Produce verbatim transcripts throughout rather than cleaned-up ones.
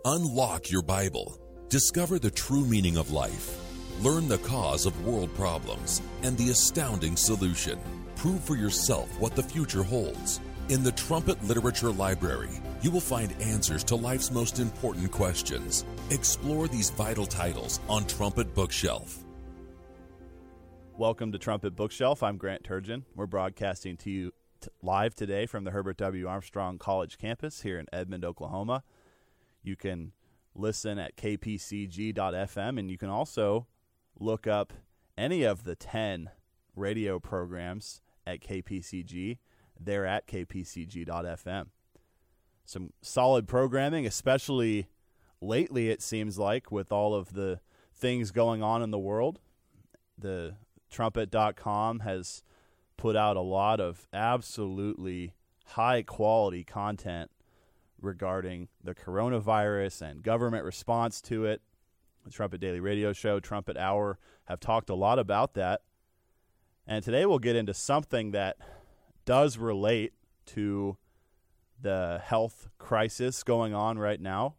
Unlock your Bible. Discover the true meaning of life. Learn the cause of world problems and the astounding solution. Prove for yourself what the future holds. In the Trumpet Literature Library, you will find answers to life's most important questions. Explore these vital titles on Trumpet Bookshelf. Welcome to Trumpet Bookshelf. I'm Grant Turgeon. We're broadcasting to you t- live today from the Herbert W. Armstrong College campus here in Edmond, Oklahoma. You can listen at k p c g dot f m, and you can also look up any of the ten radio programs at K P C G. They're at k p c g dot f m. Some solid programming, especially lately, it seems like, with all of the things going on in the world. The trumpet dot com has put out a lot of absolutely high-quality content regarding the coronavirus and government response to it. The Trumpet Daily Radio Show, Trumpet Hour, have talked a lot about that. And today we'll get into something that does relate to the health crisis going on right now.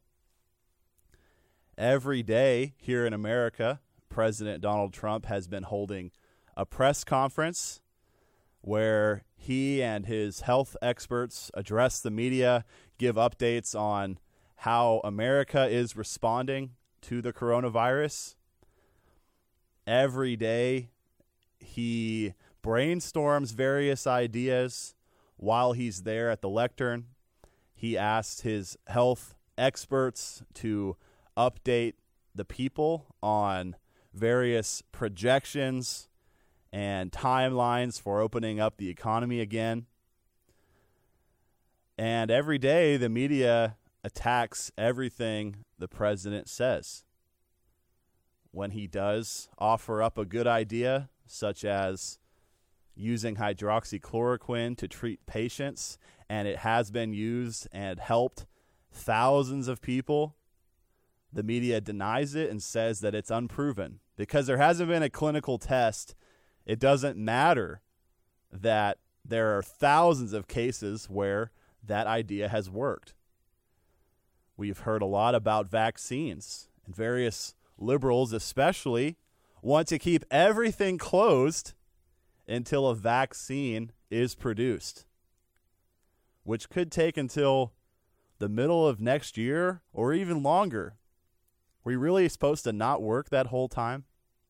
Every day here in America, President Donald Trump has been holding a press conference where he and his health experts address the media, give updates on how America is responding to the coronavirus. Every day, he brainstorms various ideas while he's there at the lectern. He asks his health experts to update the people on various projections and timelines for opening up the economy again. And every day, the media attacks everything the president says. When he does offer up a good idea, such as using hydroxychloroquine to treat patients, and it has been used and helped thousands of people, the media denies it and says that it's unproven. Because there hasn't been a clinical test, it doesn't matter that there are thousands of cases where that idea has worked. We've heard a lot about vaccines, and various liberals especially want to keep everything closed until a vaccine is produced, which could take until the middle of next year or even longer. Were you really supposed to not work that whole time?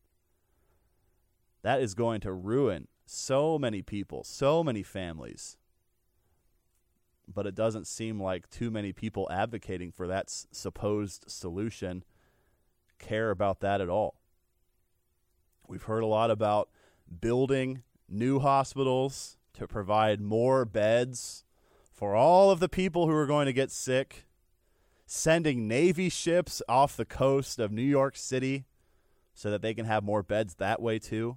That is going to ruin so many people, so many families. But it doesn't seem like too many people advocating for that s- supposed solution care about that at all. We've heard a lot about building new hospitals to provide more beds for all of the people who are going to get sick, sending Navy ships off the coast of New York City so that they can have more beds that way too.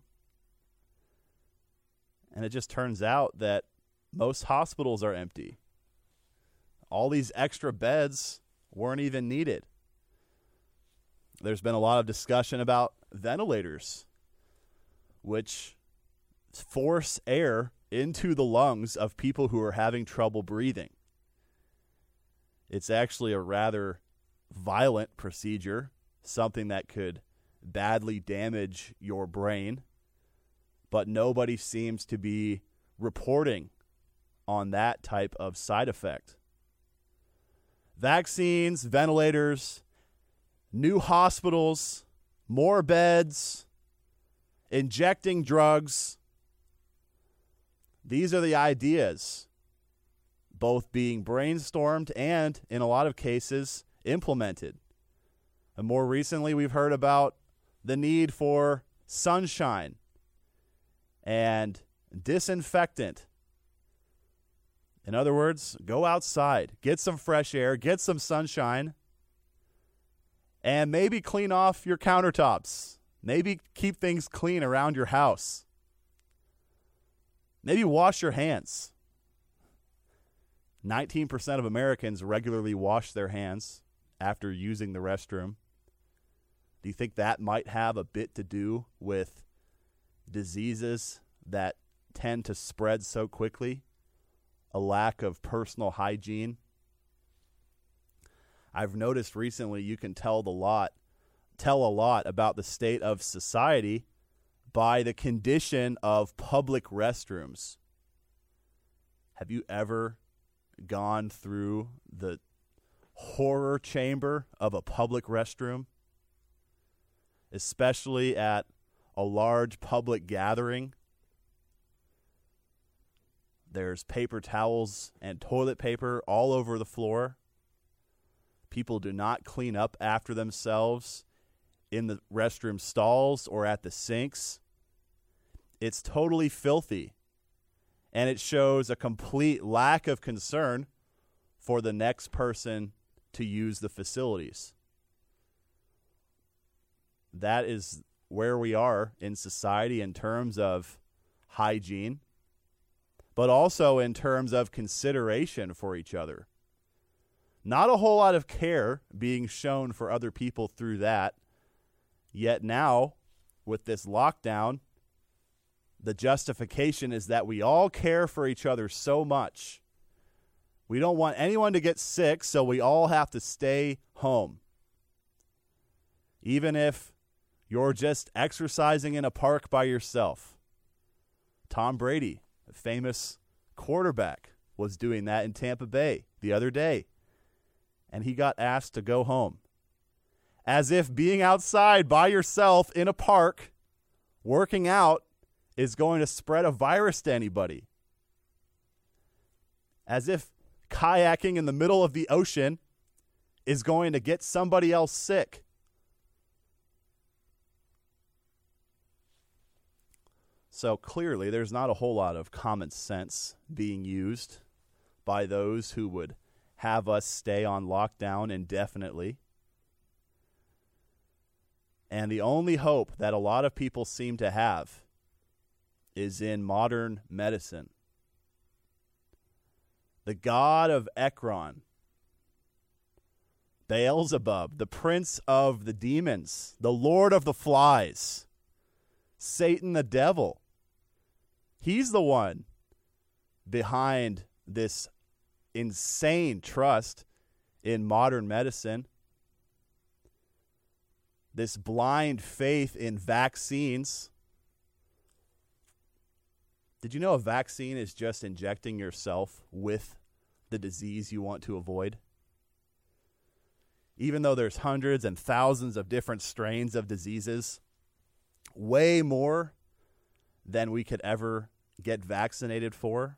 And it just turns out that most hospitals are empty. All these extra beds weren't even needed. There's been a lot of discussion about ventilators, which force air into the lungs of people who are having trouble breathing. It's actually a rather violent procedure, something that could badly damage your brain, but nobody seems to be reporting on that type of side effect. Vaccines, ventilators, new hospitals, more beds, injecting drugs. These are the ideas, both being brainstormed and, in a lot of cases, implemented. And more recently, we've heard about the need for sunshine and disinfectant. In other words, go outside, get some fresh air, get some sunshine, and maybe clean off your countertops. Maybe keep things clean around your house. Maybe wash your hands. nineteen percent of Americans regularly wash their hands after using the restroom. Do you think that might have a bit to do with diseases that tend to spread so quickly? A lack of personal hygiene? I've noticed recently you can tell the lot, tell a lot about the state of society by the condition of public restrooms. Have you ever gone through the horror chamber of a public restroom, especially at a large public gathering? There's paper towels and toilet paper all over the floor. People do not clean up after themselves in the restroom stalls or at the sinks. It's totally filthy, and it shows a complete lack of concern for the next person to use the facilities. That is where we are in society in terms of hygiene, but also in terms of consideration for each other. Not a whole lot of care being shown for other people through that. Yet now, with this lockdown, the justification is that we all care for each other so much. We don't want anyone to get sick, so we all have to stay home. Even if you're just exercising in a park by yourself. Tom Brady, a famous quarterback, was doing that in Tampa Bay the other day, and he got asked to go home. As if being outside by yourself in a park, working out, is going to spread a virus to anybody. As if kayaking in the middle of the ocean is going to get somebody else sick. So clearly, there's not a whole lot of common sense being used by those who would have us stay on lockdown indefinitely. And the only hope that a lot of people seem to have is in modern medicine. The god of Ekron, Beelzebub, the prince of the demons, the lord of the flies, Satan the devil. He's the one behind this insane trust in modern medicine, this blind faith in vaccines. Did you know a vaccine is just injecting yourself with the disease you want to avoid? Even though there's hundreds and thousands of different strains of diseases, way more than we could ever get vaccinated for.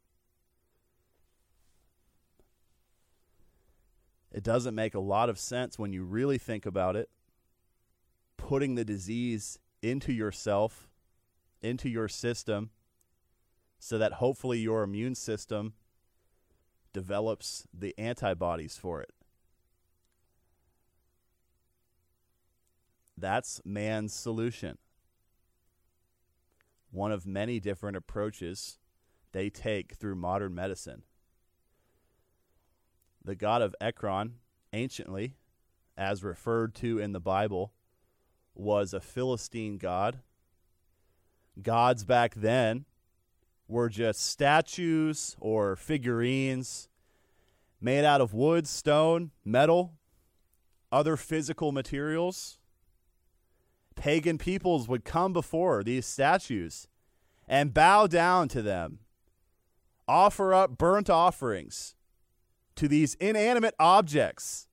It doesn't make a lot of sense when you really think about it, putting the disease into yourself, into your system, so that hopefully your immune system develops the antibodies for it. That's man's solution. One of many different approaches they take through modern medicine. The god of Ekron, anciently, as referred to in the Bible, was a Philistine god. Gods back then were just statues or figurines made out of wood, stone, metal, other physical materials. Pagan peoples would come before these statues and bow down to them, offer up burnt offerings to these inanimate objects.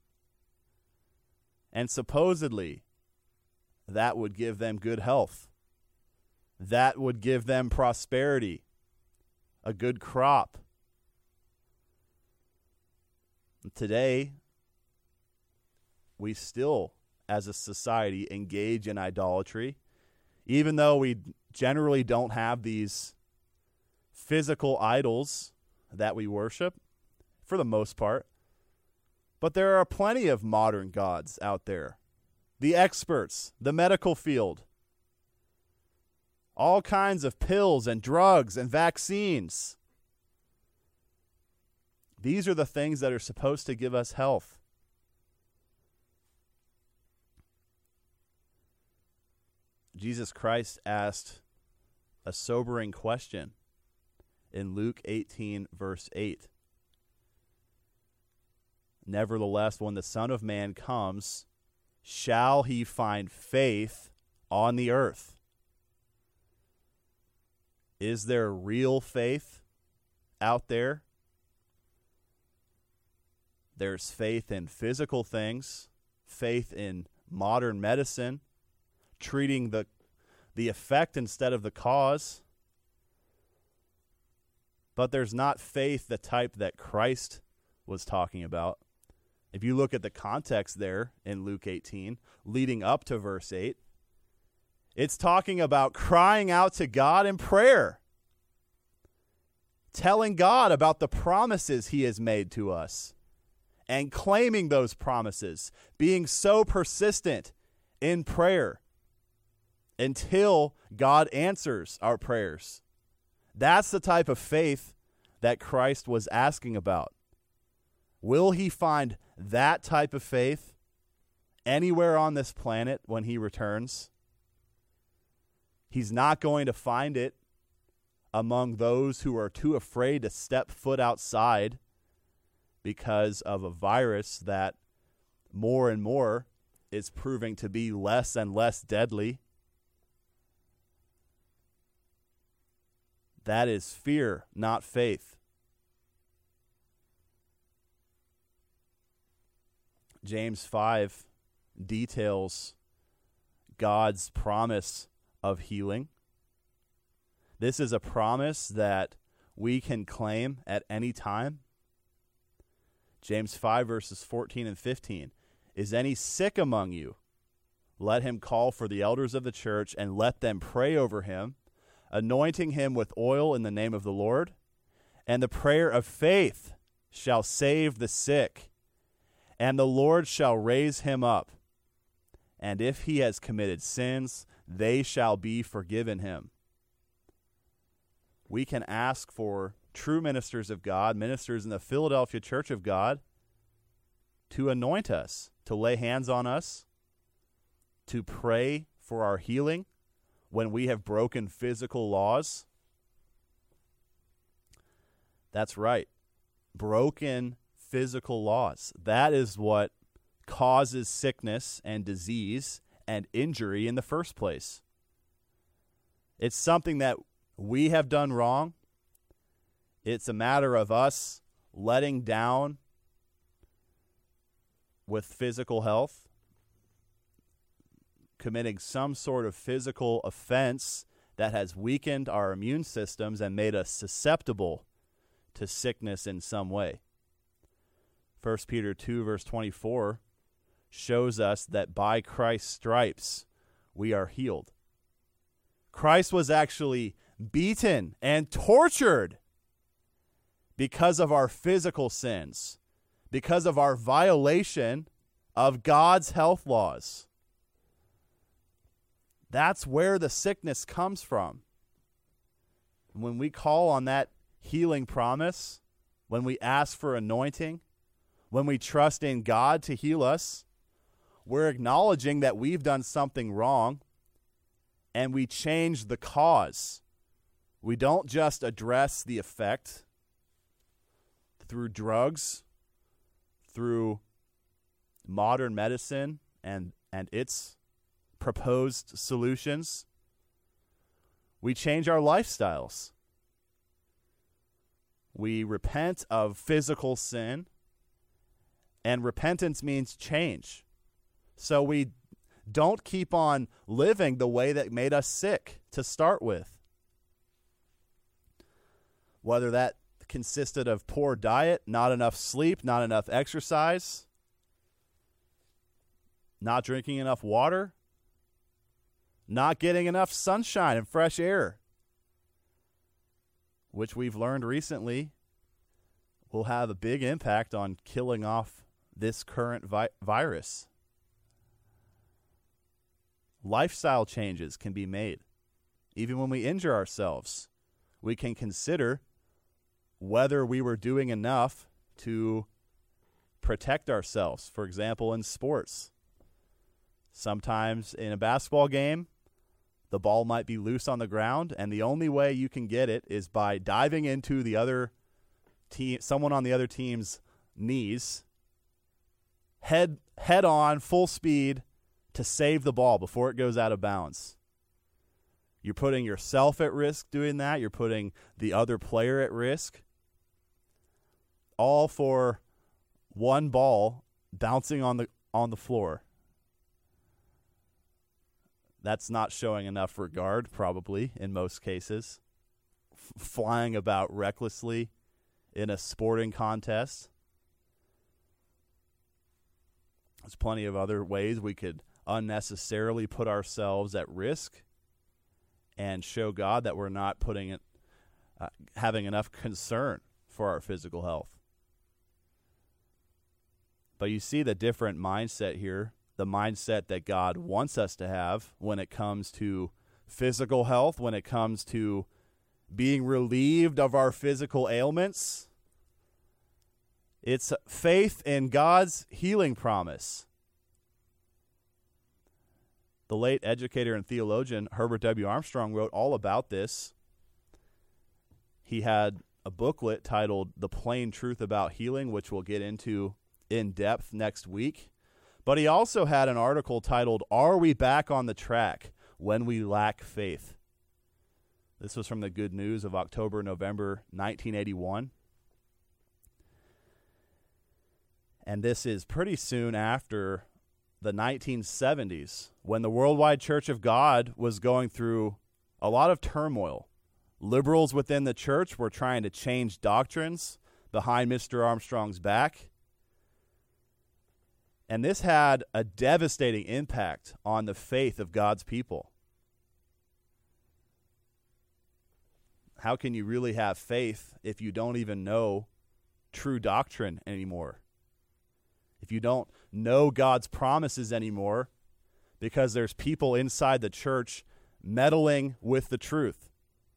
And supposedly, that would give them good health. That would give them prosperity, a good crop. Today, we still, as a society, engage in idolatry, even though we generally don't have these physical idols that we worship, for the most part. But there are plenty of modern gods out there. The experts, the medical field, all kinds of pills and drugs and vaccines. These are the things that are supposed to give us health. Jesus Christ asked a sobering question in Luke eighteen, verse eight. Nevertheless, when the Son of Man comes, shall he find faith on the earth? Is there real faith out there? There's faith in physical things, faith in modern medicine, treating the the effect instead of the cause. But there's not faith the type that Christ was talking about. If you look at the context there in Luke eighteen, leading up to verse eight, it's talking about crying out to God in prayer, telling God about the promises he has made to us, and claiming those promises, being so persistent in prayer until God answers our prayers. That's the type of faith that Christ was asking about. Will he find that type of faith anywhere on this planet when he returns? He's not going to find it among those who are too afraid to step foot outside because of a virus that more and more is proving to be less and less deadly. That is fear, not faith. James five details God's promise of healing. This is a promise that we can claim at any time. James five verses fourteen and fifteen. Is any sick among you? Let him call for the elders of the church and let them pray over him, anointing him with oil in the name of the Lord. And the prayer of faith shall save the sick, and the Lord shall raise him up. And if he has committed sins, they shall be forgiven him. We can ask for true ministers of God, ministers in the Philadelphia Church of God, to anoint us, to lay hands on us, to pray for our healing when we have broken physical laws. That's right. Broken physical laws. That is what causes sickness and disease and injury in the first place. It's something that we have done wrong. It's a matter of us letting down with physical health, committing some sort of physical offense that has weakened our immune systems and made us susceptible to sickness in some way. First Peter two verse twenty-four shows us that by Christ's stripes we are healed. Christ was actually beaten and tortured because of our physical sins, because of our violation of God's health laws. That's where the sickness comes from. When we call on that healing promise, when we ask for anointing, when we trust in God to heal us, we're acknowledging that we've done something wrong, and we change the cause. We don't just address the effect through drugs, through modern medicine and, and its proposed solutions. We change our lifestyles. We repent of physical sin, and repentance means change. So we don't keep on living the way that made us sick to start with. Whether that consisted of poor diet, not enough sleep, not enough exercise, not drinking enough water, not getting enough sunshine and fresh air, which we've learned recently will have a big impact on killing off this current vi- virus. Lifestyle changes can be made. Even when we injure ourselves, we can consider whether we were doing enough to protect ourselves. For example, in sports, sometimes in a basketball game, the ball might be loose on the ground, and the only way you can get it is by diving into the other team, someone on the other team's knees, head head on, full speed to save the ball before it goes out of bounds. You're putting yourself at risk doing that. You're putting the other player at risk. All for one ball bouncing on the on the floor. That's not showing enough regard, probably, in most cases. F- flying about recklessly in a sporting contest. There's plenty of other ways we could unnecessarily put ourselves at risk and show God that we're not putting it, uh, having enough concern for our physical health. But you see the different mindset here, the mindset that God wants us to have when it comes to physical health, when it comes to being relieved of our physical ailments. It's faith in God's healing promise. The late educator and theologian Herbert W. Armstrong wrote all about this. He had a booklet titled The Plain Truth About Healing, which we'll get into in depth next week. But he also had an article titled, Are We Back on the Track When We Lack Faith? This was from the Good News of October, November nineteen eighty-one. And this is pretty soon after the nineteen seventies, when the Worldwide Church of God was going through a lot of turmoil. Liberals within the church were trying to change doctrines behind Mister Armstrong's back. And this had a devastating impact on the faith of God's people. How can you really have faith if you don't even know true doctrine anymore? If you don't know God's promises anymore, because there's people inside the church meddling with the truth.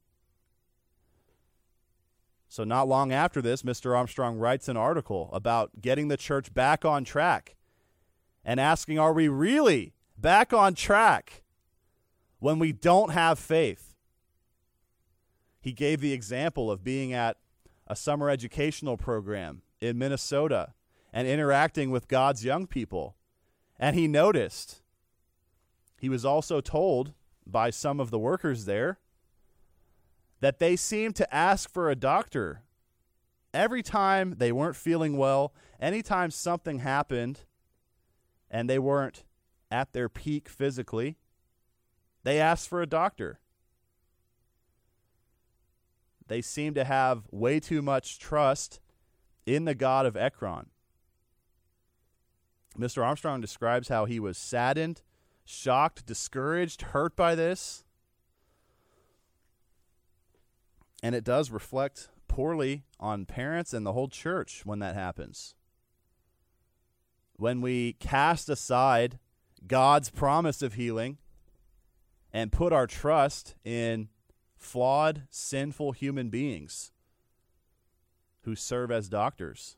So not long after this, Mister Armstrong writes an article about getting the church back on track and asking, are we really back on track when we don't have faith? He gave the example of being at a summer educational program in Minnesota and interacting with God's young people. And he noticed, he was also told by some of the workers there, that they seemed to ask for a doctor every time they weren't feeling well, anytime something happened and they weren't at their peak physically, they asked for a doctor. They seemed to have way too much trust in the God of Ekron. Mister Armstrong describes how he was saddened, shocked, discouraged, hurt by this. And it does reflect poorly on parents and the whole church when that happens. When we cast aside God's promise of healing and put our trust in flawed, sinful human beings who serve as doctors.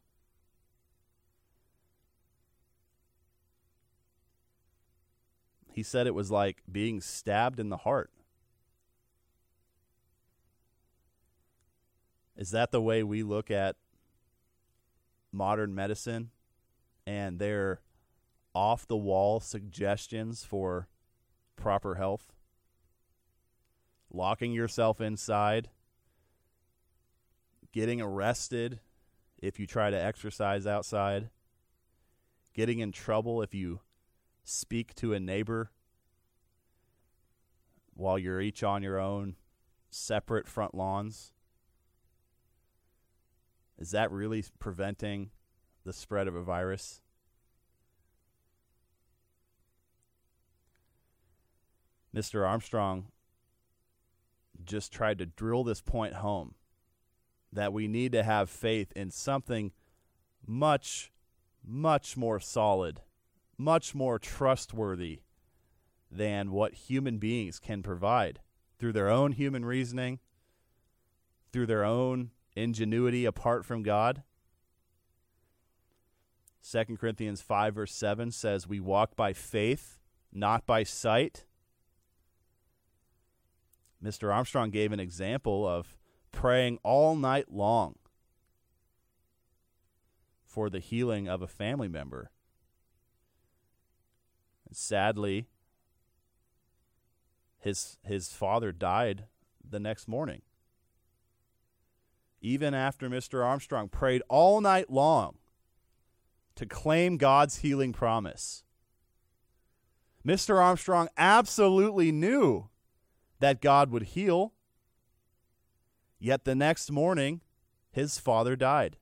He said it was like being stabbed in the heart. Is that the way we look at modern medicine and their off-the-wall suggestions for proper health? Locking yourself inside, getting arrested if you try to exercise outside, getting in trouble if you speak to a neighbor while you're each on your own separate front lawns. Is that really preventing the spread of a virus? Mister Armstrong just tried to drill this point home, that we need to have faith in something much, much more solid, much more trustworthy than what human beings can provide through their own human reasoning, through their own ingenuity apart from God. Second Corinthians five verse seven says, we walk by faith, not by sight. Mister Armstrong gave an example of praying all night long for the healing of a family member Sadly, his his father died the next morning. Even after Mister Armstrong prayed all night long to claim God's healing promise, Mister Armstrong absolutely knew that God would heal, yet the next morning, his father died.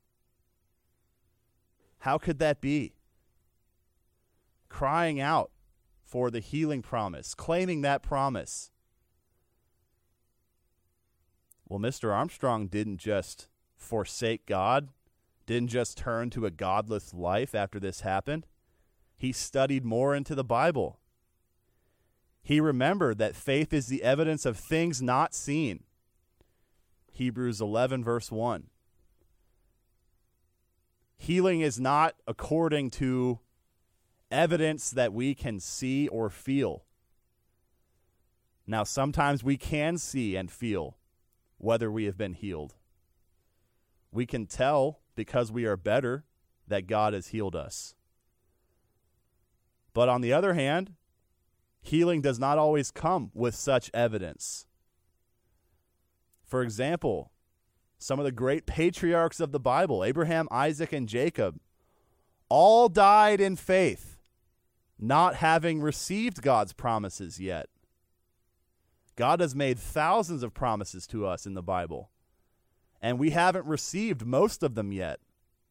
How could that be? Crying out for the healing promise, claiming that promise. Well, Mister Armstrong didn't just forsake God, didn't just turn to a godless life after this happened. He studied more into the Bible. He remembered that faith is the evidence of things not seen. Hebrews eleven, verse one. Healing is not according to evidence that we can see or feel. Now, sometimes we can see and feel whether we have been healed. We can tell because we are better that God has healed us. But on the other hand, healing does not always come with such evidence. For example, some of the great patriarchs of the Bible, Abraham, Isaac, and Jacob, all died in faith, not having received God's promises yet. God has made thousands of promises to us in the Bible, and we haven't received most of them yet.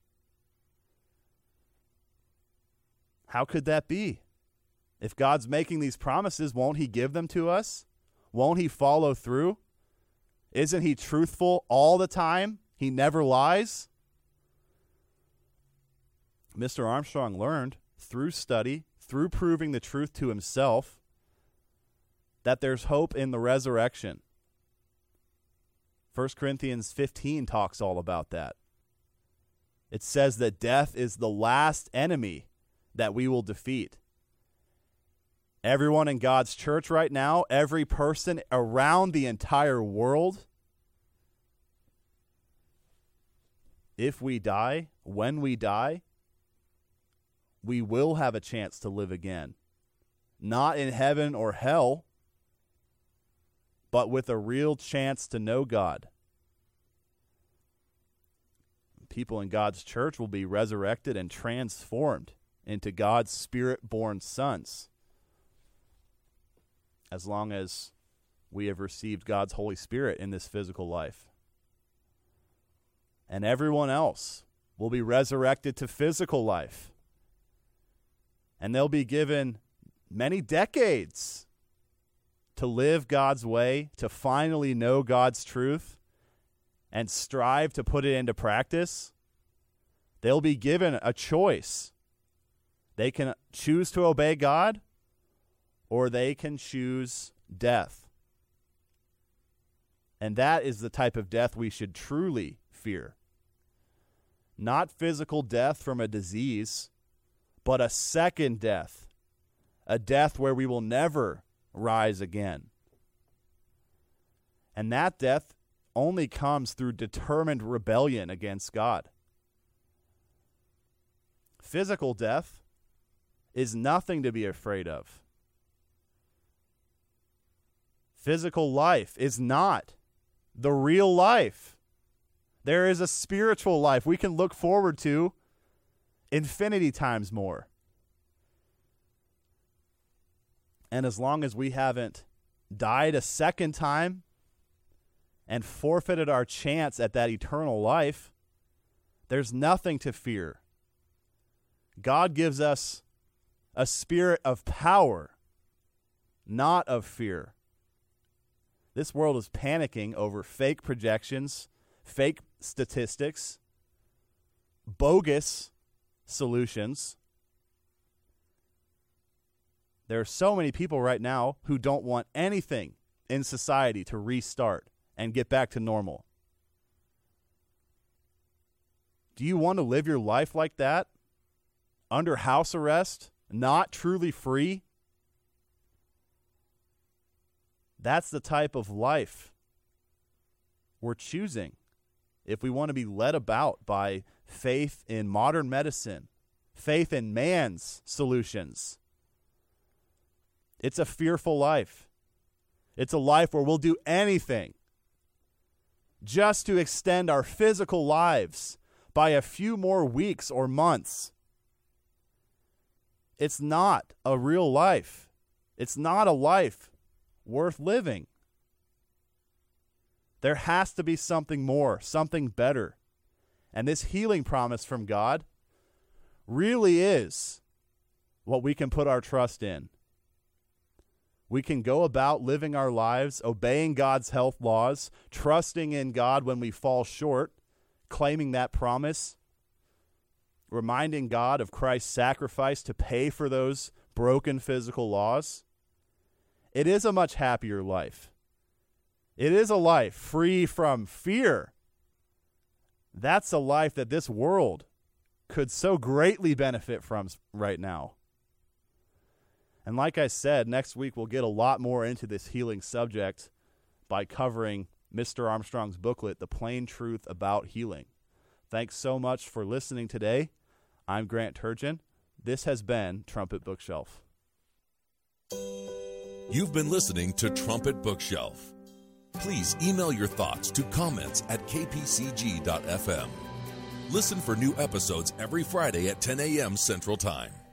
How could that be? If God's making these promises, won't he give them to us? Won't he follow through? Isn't he truthful all the time? He never lies? Mister Armstrong learned through study, through proving the truth to himself, that there's hope in the resurrection. First Corinthians fifteen talks all about that. It says that death is the last enemy that we will defeat. Everyone in God's church right now, every person around the entire world, if we die, when we die, we will have a chance to live again. Not in heaven or hell, but with a real chance to know God. People in God's church will be resurrected and transformed into God's Spirit-born sons, as long as we have received God's Holy Spirit in this physical life. And everyone else will be resurrected to physical life. And they'll be given many decades to live God's way, to finally know God's truth, and strive to put it into practice. They'll be given a choice. They can choose to obey God, or they can choose death. And that is the type of death we should truly fear. Not physical death from a disease, but a second death, a death where we will never rise again. And that death only comes through determined rebellion against God. Physical death is nothing to be afraid of. Physical life is not the real life. There is a spiritual life we can look forward to infinity times more. And as long as we haven't died a second time and forfeited our chance at that eternal life, there's nothing to fear. God gives us a spirit of power, not of fear. This world is panicking over fake projections, fake statistics, bogus solutions. There are so many people right now who don't want anything in society to restart and get back to normal. Do you want to live your life like that? Under house arrest? Not truly free? That's the type of life we're choosing if we want to be led about by faith in modern medicine, faith in man's solutions, It's a fearful life. It's a life where we'll do anything just to extend our physical lives by a few more weeks or months. It's not a real life. It's not a life worth living. There has to be something more, something better. And this healing promise from God really is what we can put our trust in. We can go about living our lives, obeying God's health laws, trusting in God when we fall short, claiming that promise, reminding God of Christ's sacrifice to pay for those broken physical laws. It is a much happier life. It is a life free from fear. That's a life that this world could so greatly benefit from right now. And like I said, next week we'll get a lot more into this healing subject by covering Mister Armstrong's booklet, The Plain Truth About Healing. Thanks so much for listening today. I'm Grant Turgeon. This has been Trumpet Bookshelf. You've been listening to Trumpet Bookshelf. Please email your thoughts to comments at k p c g dot f m. Listen for new episodes every Friday at ten a.m. Central Time.